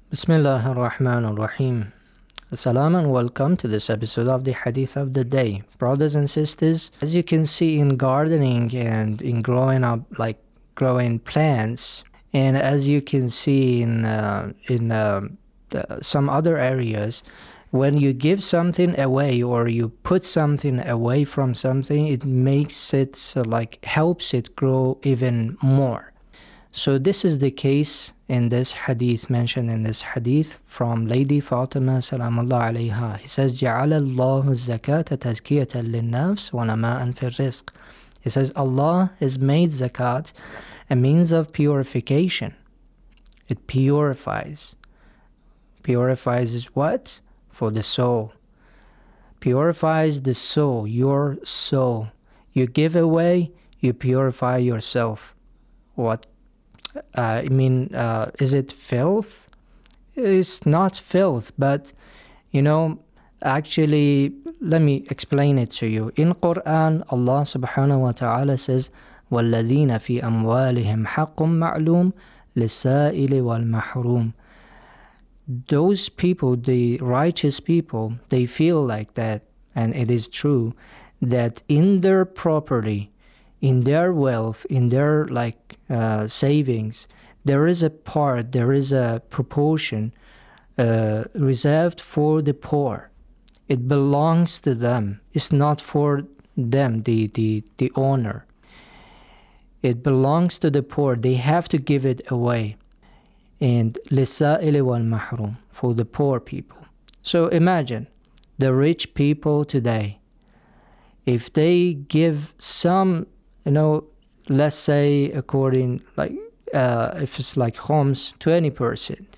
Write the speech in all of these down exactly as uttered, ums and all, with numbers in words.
Bismillah ar-Rahman ar-Rahim. Assalamu and welcome to this episode of the Hadith of the Day. Brothers and sisters, as you can see in gardening and in growing up, like growing plants, and as you can see in uh, in uh, the, some other areas, when you give something away or you put something away from something, it makes it uh, like helps it grow even more. So this is the case in this hadith, mentioned in this hadith from Lady Fatima salamullah alayha. He says, جَعَلَ اللَّهُ الزَّكَاةَ تَزْكِيَةً لِلنَّفْسِ وَنَمَاءً فِي الرِّزْقِ. He says, Allah has made zakat a means of purification. It purifies. Purifies is what? For the soul. Purifies the soul, your soul. You give away, you purify yourself. What? Uh, I mean, uh, is it filth? It's not filth, but, you know, actually, let me explain it to you. In Quran, Allah subhanahu wa ta'ala says, وَالَّذِينَ فِي أَمْوَالِهِمْ حَقٌّ مَعْلُومٌ لِلسَّائِلِ وَالْمَحْرُومِ. Those people, the righteous people, they feel like that, and it is true, that in their property, in their wealth, in their like uh, savings, there is a part, there is a proportion uh, reserved for the poor. It belongs to them. It's not for them, the, the, the owner. It belongs to the poor. They have to give it away. And لِلسَّائِلِ وَالْمَحْرُومِ, for the poor people. So imagine the rich people today, if they give some, you know, let's say according, like, uh, if it's like homes, twenty percent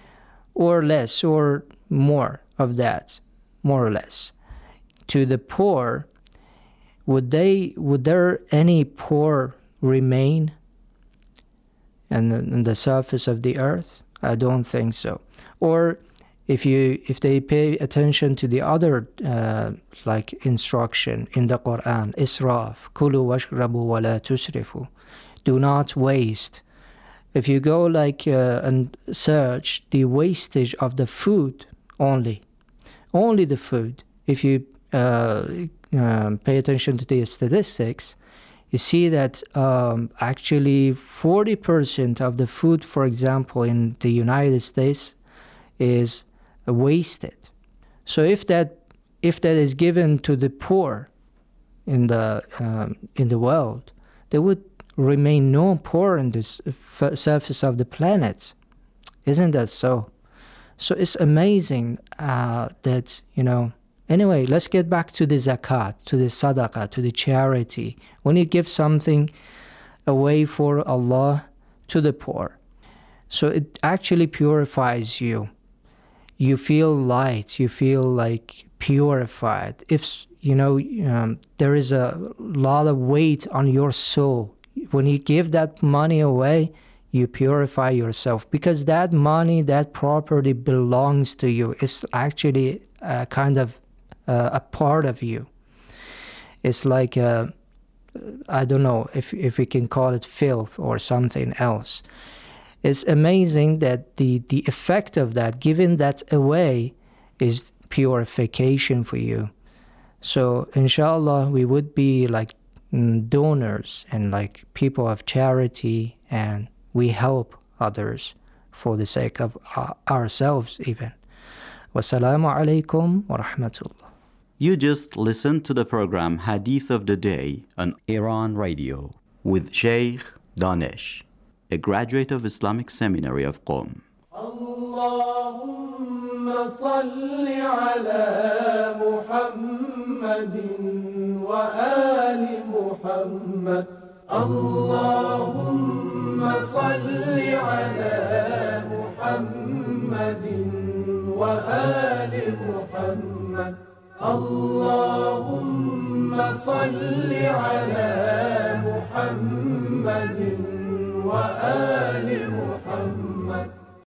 or less or more of that, more or less, to the poor, would they, would there any poor remain on the, on the surface of the earth? I don't think so. Or if you if they pay attention to the other uh, like instruction in the Quran, israf, kulu washrabu wa la tusrifu, do not waste. If you go like uh, and search the wastage of the food only, only the food, if you uh, um, pay attention to the statistics, you see that um, actually forty percent of the food, for example, in the United States is wasted. So if that if that is given to the poor in the um, in the world, there would remain no poor in the f- surface of the planet. Isn't that so? So it's amazing uh, that, you know. Anyway, let's get back to the zakat, to the sadaqah, to the charity. When you give something away for Allah to the poor, so it actually purifies you. You feel light, you feel like purified. If, you know, um, there is a lot of weight on your soul, when you give that money away, you purify yourself, because that money, that property belongs to you. It's actually a kind of uh, a part of you. It's like, a, I don't know if, if we can call it filth or something else. It's amazing that the, the effect of that, giving that away, is purification for you. So, inshallah, we would be like donors and like people of charity, and we help others for the sake of uh, ourselves even. Wassalamu alaikum wa rahmatullah. You just listened to the program Hadith of the Day on Iran Radio with Sheikh Danish, a graduate of Islamic Seminary of Qom. Allahumma salli ala Muhammadin wa ali Muhammad. Allahumma salli ala Muhammadin wa ali Muhammad. Allahumma salli ala Muhammadin وآل محمد